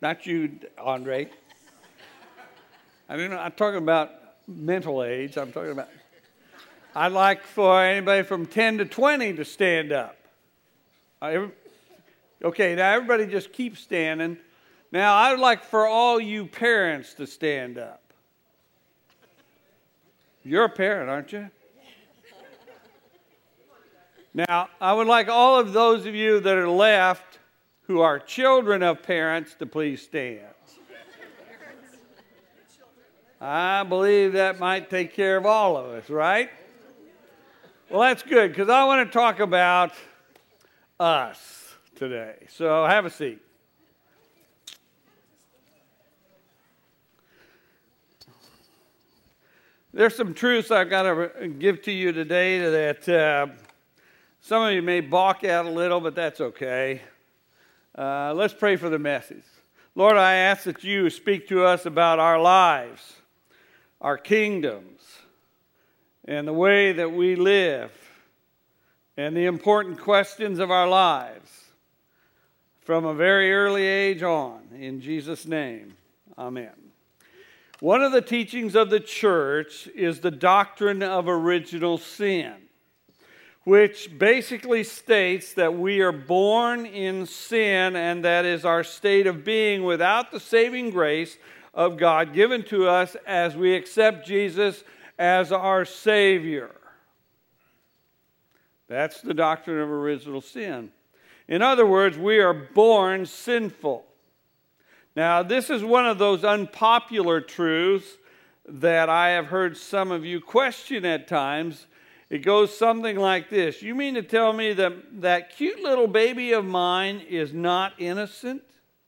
Not you, Andre. I'm talking about mental age. I'd like for anybody from 10 to 20 to stand up. Okay, now everybody just keep standing. Now, I would like for all you parents to stand up. You're a parent, aren't you? Now, I would like all of those of you that are left who are children of parents to please stand. I believe that might take care of all of us, right? Well, that's good, because I want to talk about us today. So have a seat. There's some truths I've got to give to you today that some of you may balk at a little, but that's okay. Let's pray for the message. Lord, I ask that you speak to us about our lives, our kingdoms, and the way that we live, and the important questions of our lives from a very early age on. In Jesus' name, amen. One of the teachings of the church is the doctrine of original sin, which basically states that we are born in sin, and that is our state of being without the saving grace of God given to us as we accept Jesus as our Savior. That's the doctrine of original sin. In other words, we are born sinful. Now, this is one of those unpopular truths that I have heard some of you question at times. It goes something like this. You mean to tell me that that cute little baby of mine is not innocent?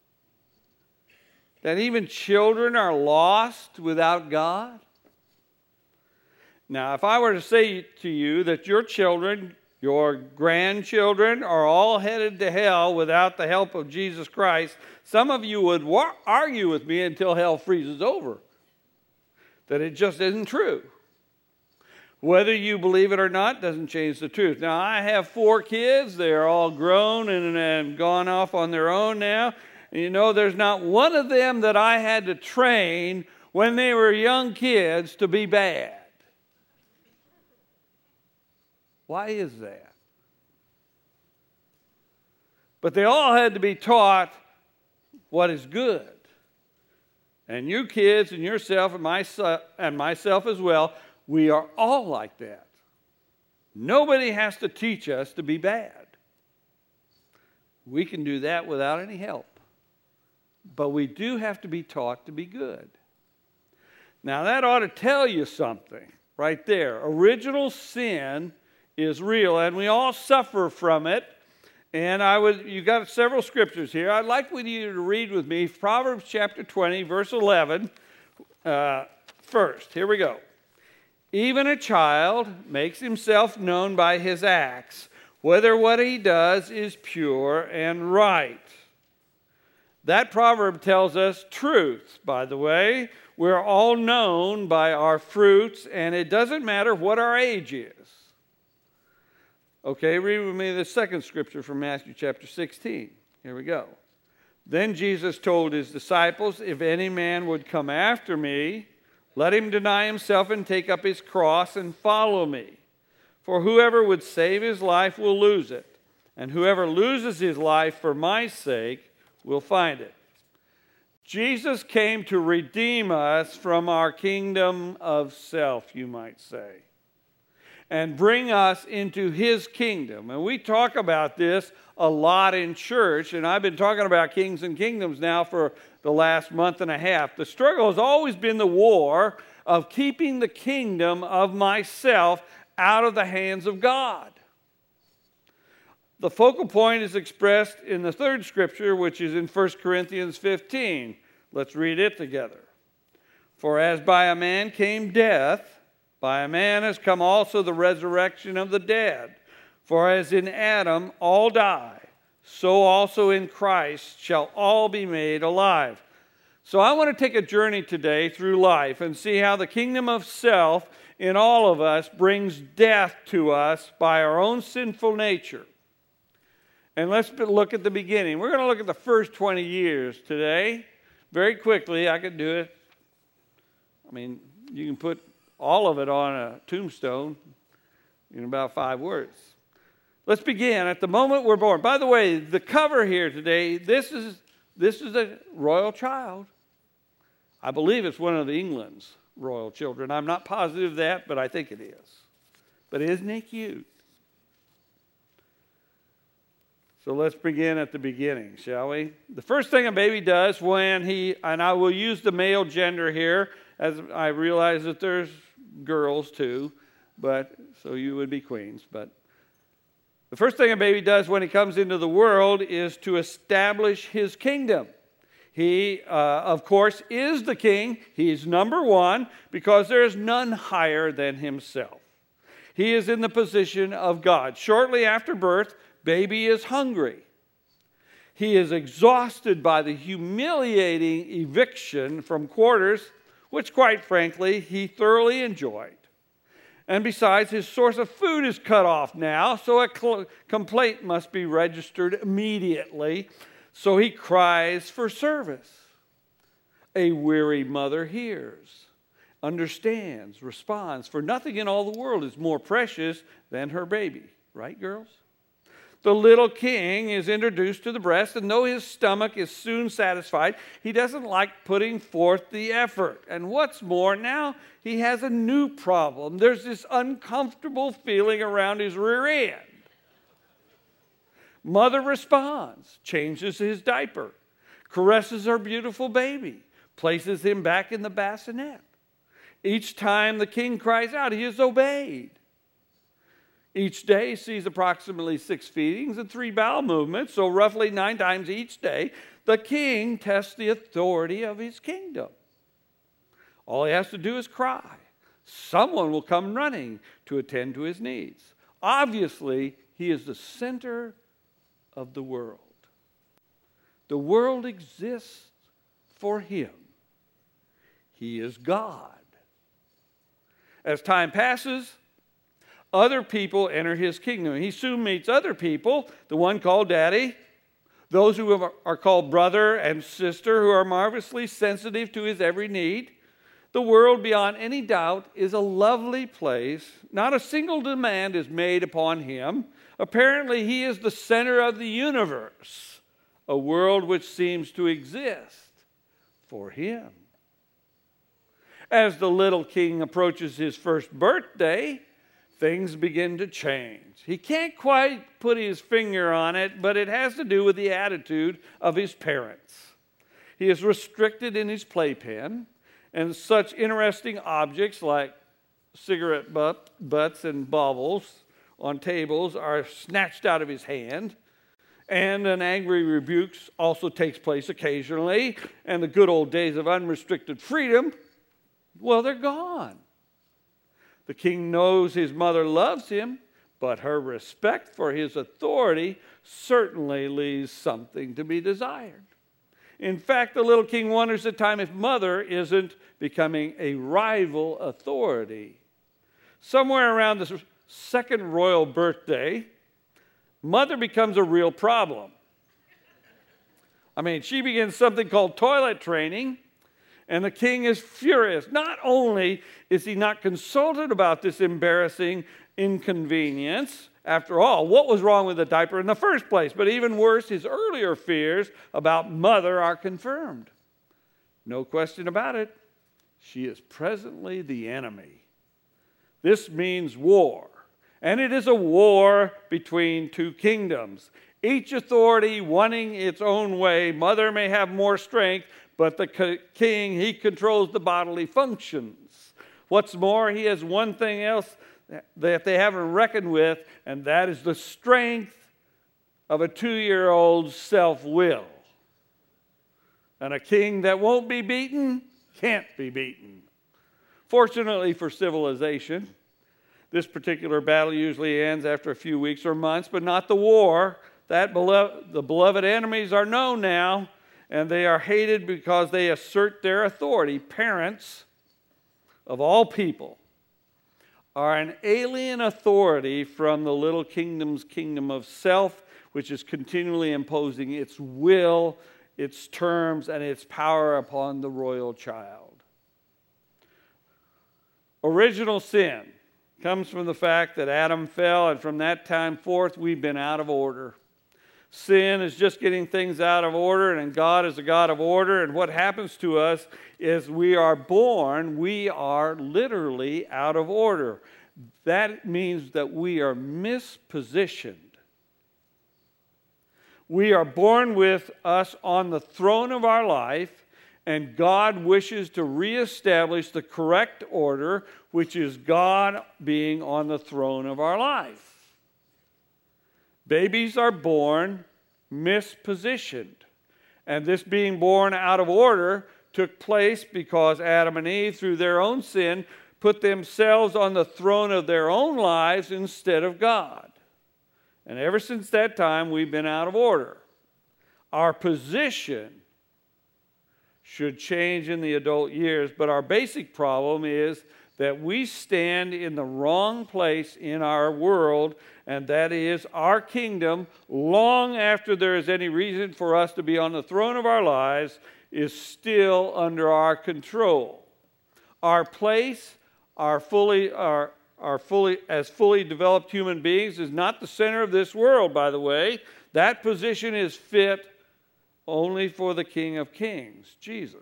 That even children are lost without God? Now, if I were to say to you that your children, your grandchildren are all headed to hell without the help of Jesus Christ, some of you would argue with me until hell freezes over. That it just isn't true. Whether you believe it or not doesn't change the truth. Now, I have 4 kids. They're all grown and gone off on their own now. And you know, there's not one of them that I had to train when they were young kids to be bad. Why is that? But they all had to be taught what is good. And you kids and yourself and myself as well, we are all like that. Nobody has to teach us to be bad. We can do that without any help. But we do have to be taught to be good. Now that ought to tell you something right there. Original sin is real, and we all suffer from it. And you got several scriptures here. I'd like you to read with me Proverbs chapter 20, verse 11 first. Here we go. Even a child makes himself known by his acts, whether what he does is pure and right. That proverb tells us truth, by the way. We're all known by our fruits, and it doesn't matter what our age is. Okay, read with me the second scripture from Matthew chapter 16. Here we go. Then Jesus told his disciples, if any man would come after me, let him deny himself and take up his cross and follow me. For whoever would save his life will lose it, and whoever loses his life for my sake will find it. Jesus came to redeem us from our kingdom of self, you might say, and bring us into his kingdom. And we talk about this a lot in church, and I've been talking about kings and kingdoms now for the last month and a half. The struggle has always been the war of keeping the kingdom of myself out of the hands of God. The focal point is expressed in the third scripture, which is in 1 Corinthians 15. Let's read it together. For as by a man came death, by a man has come also the resurrection of the dead. For as in Adam all die, so also in Christ shall all be made alive. So I want to take a journey today through life and see how the kingdom of self in all of us brings death to us by our own sinful nature. And let's look at the beginning. We're going to look at the first 20 years today. Very quickly, I could do it. I mean, you can put all of it on a tombstone in about 5 words. Let's begin at the moment we're born. By the way, the cover here today, this is a royal child. I believe it's one of England's royal children. I'm not positive of that, but I think it is. But isn't he cute? So let's begin at the beginning, shall we? The first thing a baby does when and I will use the male gender here, as I realize that there's girls too, but so you would be queens. But the first thing a baby does when he comes into the world is to establish his kingdom. He, of course, is the king. He's number one because there is none higher than himself. He is in the position of God. Shortly after birth, baby is hungry. He is exhausted by the humiliating eviction from quarters, which, quite frankly, he thoroughly enjoyed. And besides, his source of food is cut off now, so a complaint must be registered immediately. So he cries for service. A weary mother hears, understands, responds, for nothing in all the world is more precious than her baby. Right, girls? The little king is introduced to the breast, and though his stomach is soon satisfied, he doesn't like putting forth the effort. And what's more, now he has a new problem. There's this uncomfortable feeling around his rear end. Mother responds, changes his diaper, caresses her beautiful baby, places him back in the bassinet. Each time the king cries out, he is obeyed. Each day sees approximately 6 feedings and 3 bowel movements, so roughly 9 times each day, the king tests the authority of his kingdom. All he has to do is cry. Someone will come running to attend to his needs. Obviously, he is the center of the world. The world exists for him. He is God. As time passes, other people enter his kingdom. He soon meets other people, the one called daddy, those who are called brother and sister, who are marvelously sensitive to his every need. The world, beyond any doubt, is a lovely place. Not a single demand is made upon him. Apparently, he is the center of the universe, a world which seems to exist for him. As the little king approaches his first birthday, things begin to change. He can't quite put his finger on it, but it has to do with the attitude of his parents. He is restricted in his playpen, and such interesting objects like cigarette butts and baubles on tables are snatched out of his hand, and an angry rebuke also takes place occasionally, and the good old days of unrestricted freedom, well, they're gone. The king knows his mother loves him, but her respect for his authority certainly leaves something to be desired. In fact, the little king wonders at times if mother isn't becoming a rival authority. Somewhere around the second royal birthday, mother becomes a real problem. She begins something called toilet training, and the king is furious. Not only is he not consulted about this embarrassing inconvenience, after all, what was wrong with the diaper in the first place? But even worse, his earlier fears about mother are confirmed. No question about it, she is presently the enemy. This means war, and it is a war between 2 kingdoms. Each authority wanting its own way. Mother may have more strength, but the king, he controls the bodily functions. What's more, he has one thing else that they haven't reckoned with, and that is the strength of a 2-year-old's self-will. And a king that won't be beaten can't be beaten. Fortunately for civilization, this particular battle usually ends after a few weeks or months, but not the war. The beloved enemies are known now, and they are hated because they assert their authority. Parents, of all people, are an alien authority from the little kingdom's kingdom of self, which is continually imposing its will, its terms, and its power upon the royal child. Original sin comes from the fact that Adam fell, and from that time forth, we've been out of order. Sin is just getting things out of order, and God is a God of order. And what happens to us is we are literally out of order. That means that we are mispositioned. We are born with us on the throne of our life, and God wishes to reestablish the correct order, which is God being on the throne of our life. Babies are born mispositioned. And this being born out of order took place because Adam and Eve, through their own sin, put themselves on the throne of their own lives instead of God. And ever since that time, we've been out of order. Our position should change in the adult years, but our basic problem is that we stand in the wrong place in our world, and that is our kingdom, long after there is any reason for us to be on the throne of our lives, is still under our control. Our place, as fully developed human beings, is not the center of this world, by the way. That position is fit only for the King of Kings, Jesus.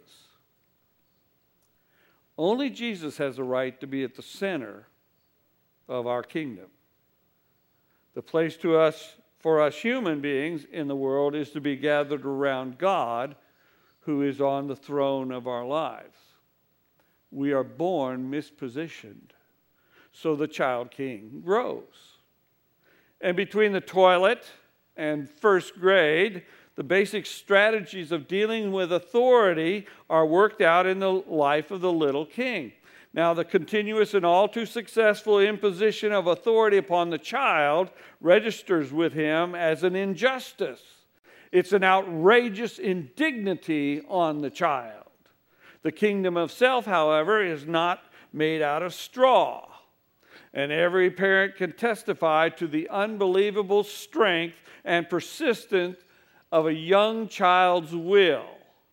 Only Jesus has a right to be at the center of our kingdom. The place for us human beings in the world is to be gathered around God, who is on the throne of our lives. We are born mispositioned, so the child king grows. And between the toilet and first grade, the basic strategies of dealing with authority are worked out in the life of the little king. Now, the continuous and all too successful imposition of authority upon the child registers with him as an injustice. It's an outrageous indignity on the child. The kingdom of self, however, is not made out of straw. And every parent can testify to the unbelievable strength and persistence of a young child's will.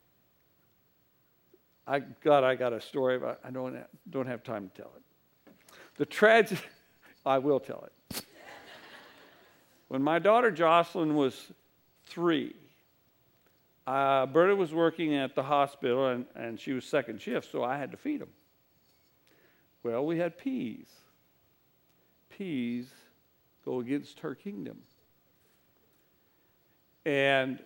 I got a story about. I don't have time to tell it. The tragedy. I will tell it. When my daughter Jocelyn was 3, Berta was working at the hospital, and she was second shift, so I had to feed them. Well, we had peas. Peas go against her kingdom. And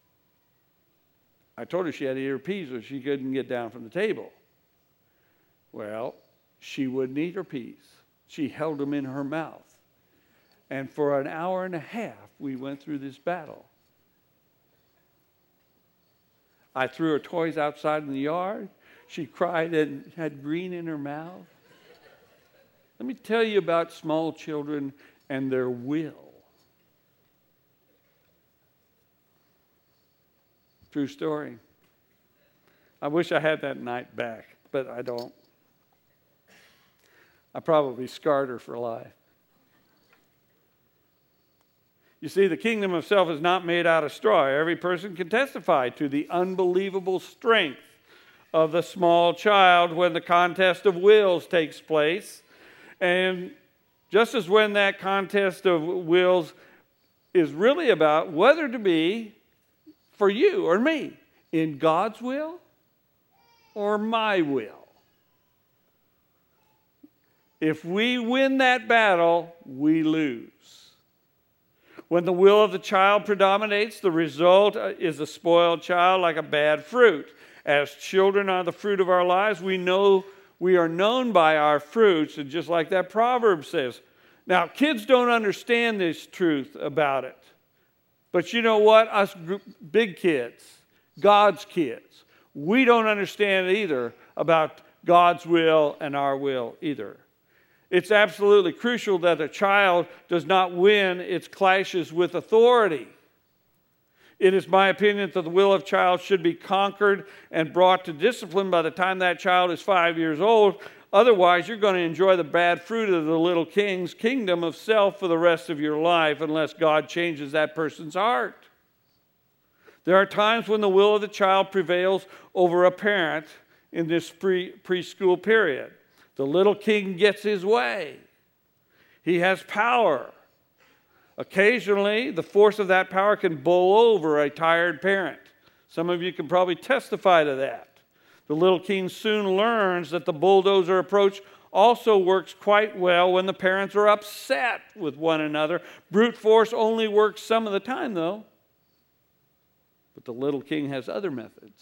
I told her she had to eat her peas or she couldn't get down from the table. Well, she wouldn't eat her peas. She held them in her mouth. And for an hour and a half, we went through this battle. I threw her toys outside in the yard. She cried and had green in her mouth. Let me tell you about small children and their will. True story. I wish I had that night back, but I don't. I probably scarred her for life. You see, the kingdom of self is not made out of straw. Every person can testify to the unbelievable strength of the small child when the contest of wills takes place. And just as when that contest of wills is really about whether to be, for you or me, in God's will or my will. If we win that battle, we lose. When the will of the child predominates, the result is a spoiled child like a bad fruit. As children are the fruit of our lives, we are known by our fruits, and just like that proverb says. Now, kids don't understand this truth about it. But you know what? Us big kids, God's kids, we don't understand either about God's will and our will either. It's absolutely crucial that a child does not win its clashes with authority. It is my opinion that the will of child should be conquered and brought to discipline by the time that child is 5 years old. Otherwise, you're going to enjoy the bad fruit of the little king's kingdom of self for the rest of your life unless God changes that person's heart. There are times when the will of the child prevails over a parent in this preschool period. The little king gets his way. He has power. Occasionally, the force of that power can bowl over a tired parent. Some of you can probably testify to that. The little king soon learns that the bulldozer approach also works quite well when the parents are upset with one another. Brute force only works some of the time, though. But the little king has other methods.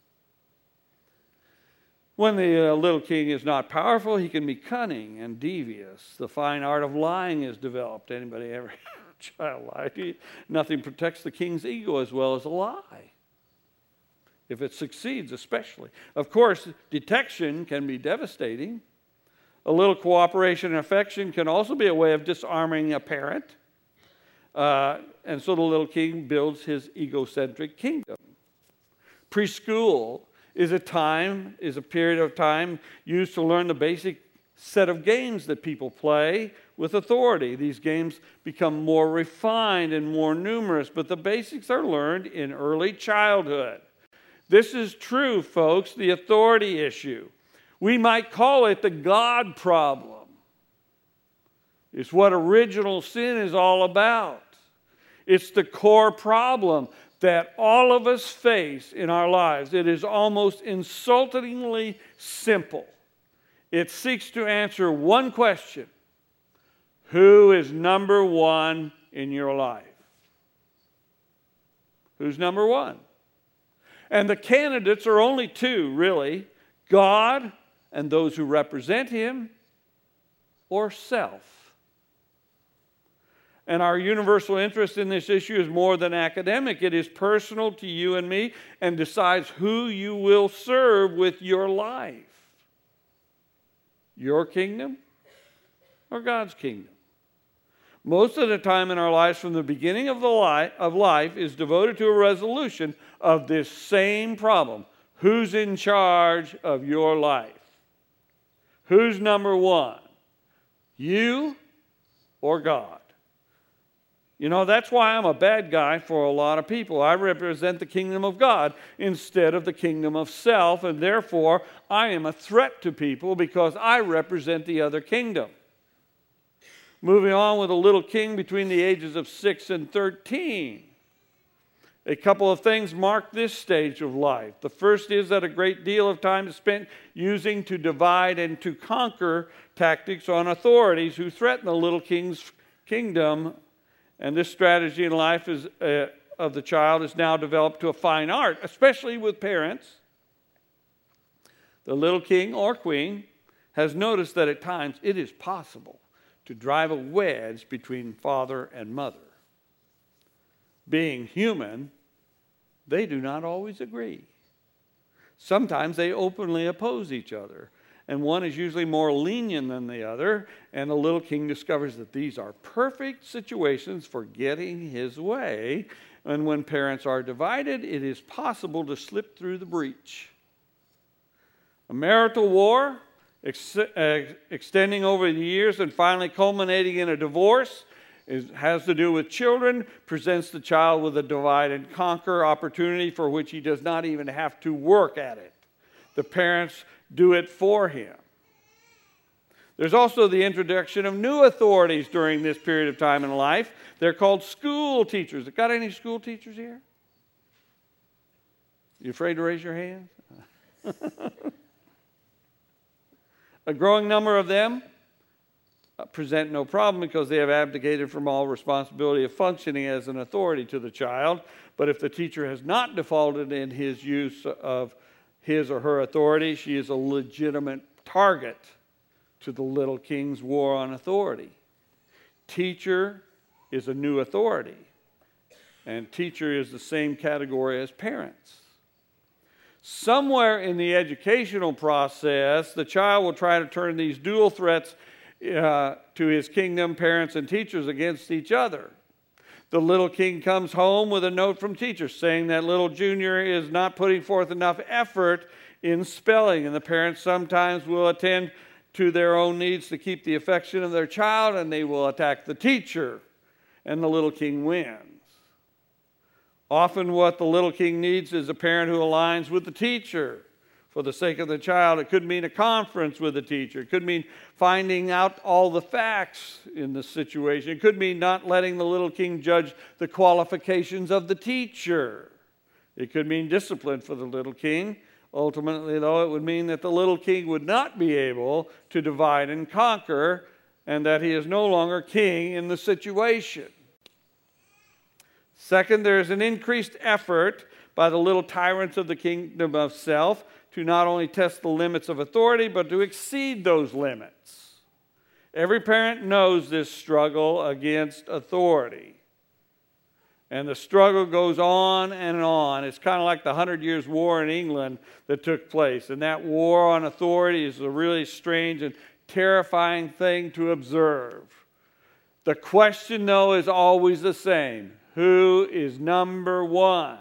When the little king is not powerful, he can be cunning and devious. The fine art of lying is developed. Anybody ever had a child lie to you? Nothing protects the king's ego as well as a lie, if it succeeds especially. Of course, detection can be devastating. A little cooperation and affection can also be a way of disarming a parent. And so the little king builds his egocentric kingdom. Preschool is a period of time used to learn the basic set of games that people play with authority. These games become more refined and more numerous, but the basics are learned in early childhood. This is true, folks, the authority issue. We might call it the God problem. It's what original sin is all about. It's the core problem that all of us face in our lives. It is almost insultingly simple. It seeks to answer one question: who is number one in your life? Who's number one? And the candidates are only two, really: God and those who represent Him, or self. And our universal interest in this issue is more than academic. It is personal to you and me and decides who you will serve with your life. Your kingdom or God's kingdom? Most of the time in our lives from the beginning of life is devoted to a resolution of this same problem. Who's in charge of your life? Who's number one? You or God? You know, that's why I'm a bad guy for a lot of people. I represent the kingdom of God instead of the kingdom of self, and therefore I am a threat to people because I represent the other kingdom. Moving on with a little king between the ages of 6 and 13. A couple of things mark this stage of life. The first is that a great deal of time is spent using to divide and to conquer tactics on authorities who threaten the little king's kingdom. And this strategy in life of the child is now developed to a fine art, especially with parents. The little king or queen has noticed that at times it is possible to drive a wedge between father and mother. Being human, they do not always agree. Sometimes they openly oppose each other, and one is usually more lenient than the other, and the little king discovers that these are perfect situations for getting his way, and when parents are divided, it is possible to slip through the breach. A marital war, extending over the years and finally culminating in a divorce, has to do with children, presents the child with a divide and conquer opportunity for which he does not even have to work at it. The parents do it for him. There's also the introduction of new authorities during this period of time in life. They're called school teachers. Got any school teachers here? You afraid to raise your hand? A growing number of them present no problem because they have abdicated from all responsibility of functioning as an authority to the child. But if the teacher has not defaulted in his use of his or her authority, she is a legitimate target to the little king's war on authority. Teacher is a new authority, and teacher is the same category as parents. Somewhere in the educational process, the child will try to turn these dual threats to his kingdom, parents and teachers, against each other. The little king comes home with a note from teachers saying that little junior is not putting forth enough effort in spelling, and the parents sometimes will attend to their own needs to keep the affection of their child, and they will attack the teacher, and the little king wins. Often what the little king needs is a parent who aligns with the teacher for the sake of the child. It could mean a conference with the teacher. It could mean finding out all the facts in the situation. It could mean not letting the little king judge the qualifications of the teacher. It could mean discipline for the little king. Ultimately, though, it would mean that the little king would not be able to divide and conquer, and that he is no longer king in the situation. Second, there is an increased effort by the little tyrants of the kingdom of self to not only test the limits of authority, but to exceed those limits. Every parent knows this struggle against authority. And the struggle goes on and on. It's kind of like the 100 Years' War in England that took place. And that war on authority is a really strange and terrifying thing to observe. The question, though, is always the same. Who is number one?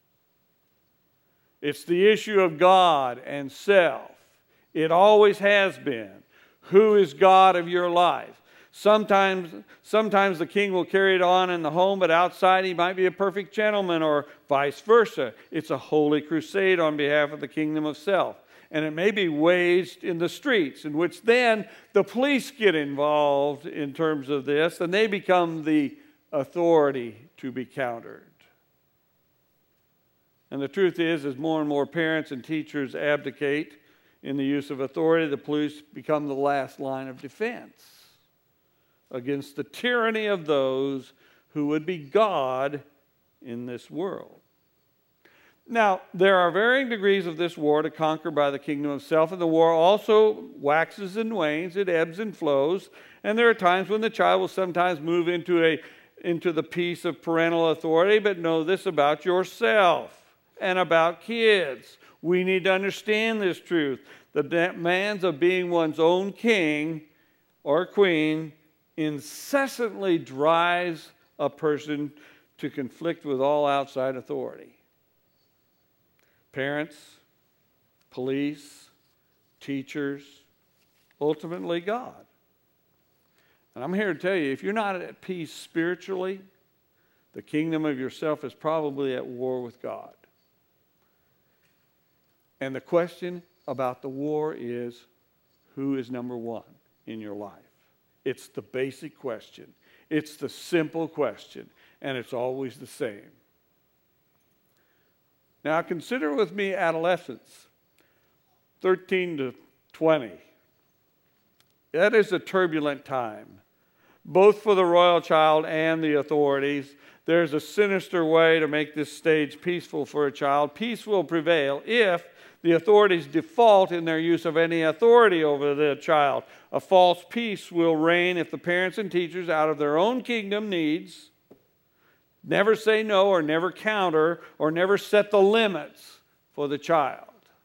It's the issue of God and self. It always has been. Who is God of your life? Sometimes the king will carry it on in the home, but outside he might be a perfect gentleman, or vice versa. It's a holy crusade on behalf of the kingdom of self. And it may be waged in the streets, in which then the police get involved in terms of this, and they become the authority to be countered. And the truth is, as more and more parents and teachers abdicate in the use of authority, the police become the last line of defense against the tyranny of those who would be God in this world. Now, there are varying degrees of this war to conquer by the kingdom of self, and the war also waxes and wanes, it ebbs and flows, and there are times when the child will sometimes move into the peace of parental authority, but know this about yourself and about kids. We need to understand this truth. The demands of being one's own king or queen incessantly drives a person to conflict with all outside authority. Parents, police, teachers, ultimately God. And I'm here to tell you, if you're not at peace spiritually, the kingdom of yourself is probably at war with God. And the question about the war is, who is number one in your life? It's the basic question. It's the simple question. And it's always the same. Now consider with me adolescence, 13 to 20. That is a turbulent time, both for the royal child and the authorities. There's a sinister way to make this stage peaceful for a child. Peace will prevail if the authorities default in their use of any authority over the child. A false peace will reign if the parents and teachers, out of their own kingdom needs, never say no or never counter or never set the limits for the child.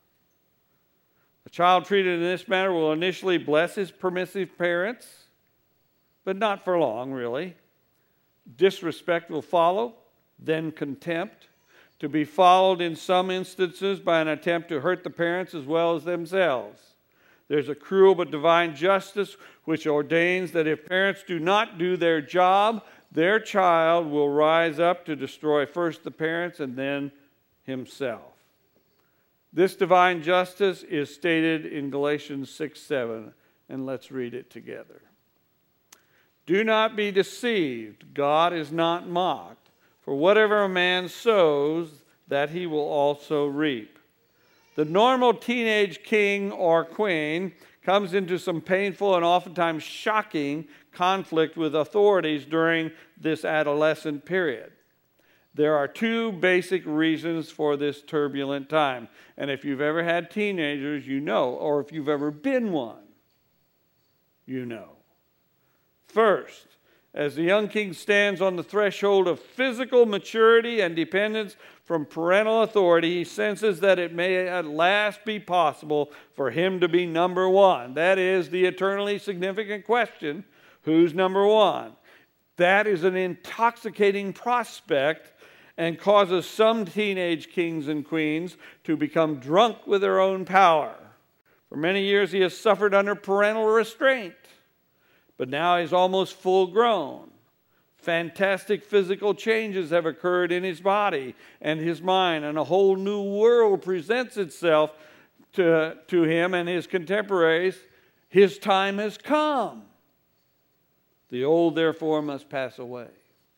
A child treated in this manner will initially bless his permissive parents, but not for long, really. Disrespect will follow, then contempt, to be followed in some instances by an attempt to hurt the parents as well as themselves. There's a cruel but divine justice which ordains that if parents do not do their job, their child will rise up to destroy first the parents and then himself. This divine justice is stated in Galatians 6:7, and let's read it together. Do not be deceived. God is not mocked. For whatever a man sows, that he will also reap. The normal teenage king or queen comes into some painful and oftentimes shocking conflict with authorities during this adolescent period. There are two basic reasons for this turbulent time. And if you've ever had teenagers, you know, or if you've ever been one, you know. First, as the young king stands on the threshold of physical maturity and dependence from parental authority, he senses that it may at last be possible for him to be number one. That is the eternally significant question, who's number one? That is an intoxicating prospect and causes some teenage kings and queens to become drunk with their own power. For many years he has suffered under parental restraint, but now he's almost full grown. Fantastic physical changes have occurred in his body and his mind, and a whole new world presents itself to him and his contemporaries. His time has come. The old, therefore, must pass away.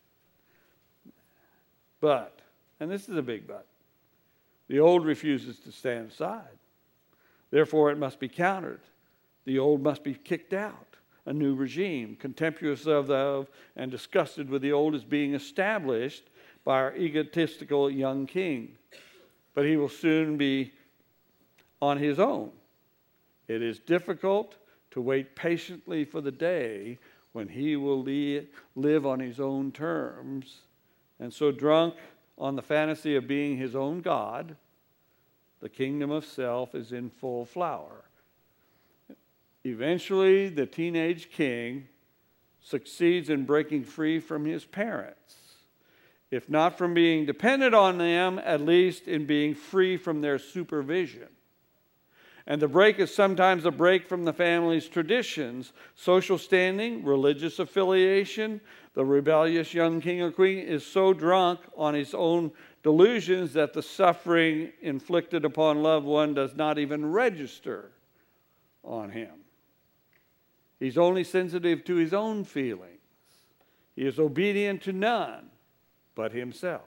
But, and this is a big but, the old refuses to stand aside. Therefore, it must be countered. The old must be kicked out. A new regime, contemptuous of and disgusted with the old, is being established by our egotistical young king. But he will soon be on his own. It is difficult to wait patiently for the day when he will live on his own terms. And so, drunk on the fantasy of being his own God, the kingdom of self is in full flower. Eventually, the teenage king succeeds in breaking free from his parents. If not from being dependent on them, at least in being free from their supervision. And the break is sometimes a break from the family's traditions, social standing, religious affiliation. The rebellious young king or queen is so drunk on his own delusions that the suffering inflicted upon loved one does not even register on him. He's only sensitive to his own feelings. He is obedient to none but himself.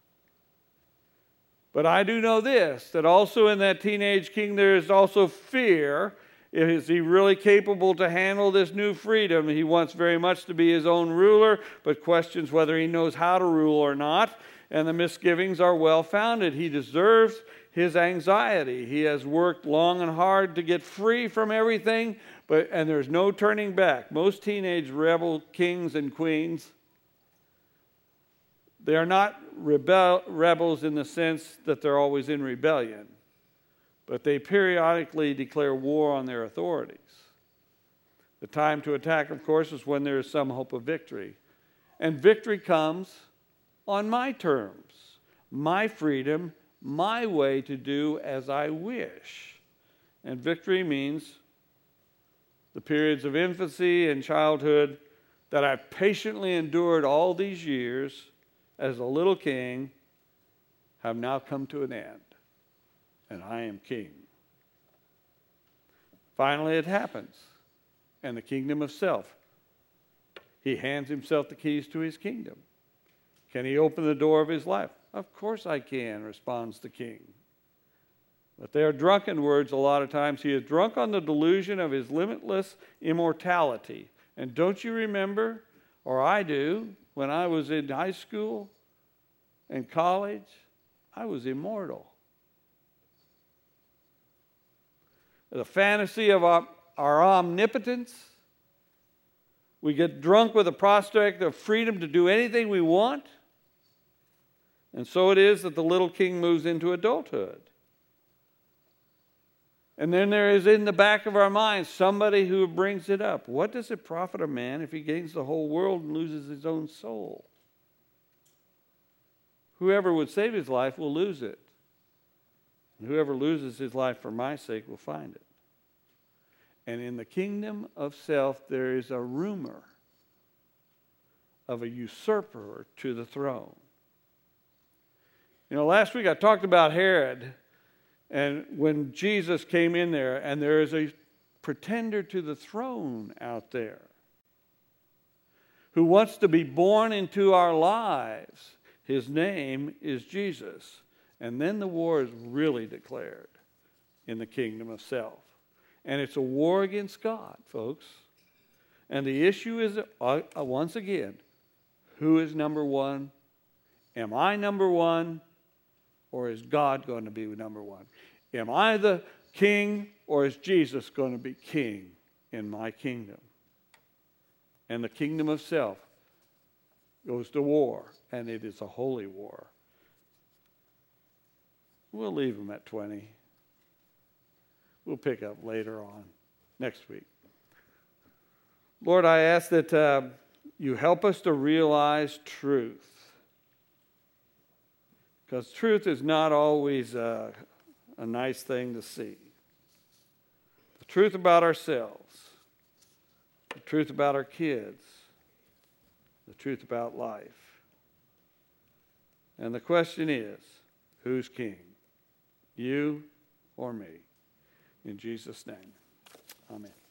But I do know this, that also in that teenage king there is also fear. Is he really capable to handle this new freedom? He wants very much to be his own ruler, but questions whether he knows how to rule or not. And the misgivings are well founded. He deserves his anxiety. He has worked long and hard to get free from everything, and there's no turning back. Most teenage rebel kings and queens, they are not rebels in the sense that they're always in rebellion, but they periodically declare war on their authorities. The time to attack, of course, is when there is some hope of victory. And victory comes on my terms, my freedom, my way to do as I wish. And victory means the periods of infancy and childhood that I've patiently endured all these years as a little king have now come to an end, and I am king. Finally, it happens, and the kingdom of self. He hands himself the keys to his kingdom. Can he open the door of his life? Of course I can, responds the king. But they are drunken words a lot of times. He is drunk on the delusion of his limitless immortality. And don't you remember, or I do, when I was in high school and college, I was immortal. The fantasy of our omnipotence. We get drunk with the prospect of freedom to do anything we want. And so it is that the little king moves into adulthood. And then there is in the back of our minds somebody who brings it up. What does it profit a man if he gains the whole world and loses his own soul? Whoever would save his life will lose it. And whoever loses his life for my sake will find it. And in the kingdom of self, there is a rumor of a usurper to the throne. You know, last week I talked about Herod, and when Jesus came in there, and there is a pretender to the throne out there who wants to be born into our lives. His name is Jesus. And then the war is really declared in the kingdom of self. And it's a war against God, folks. And the issue is, once again, who is number one? Am I number one? Or is God going to be number one? Am I the king, or is Jesus going to be king in my kingdom? And the kingdom of self goes to war, and it is a holy war. We'll leave them at 20. We'll pick up later on next week. Lord, I ask that you help us to realize truth. Because truth is not always a nice thing to see. truth about ourselves, the truth about our kids, the truth about life. And the question is, who's king? You or me? In Jesus' name, amen.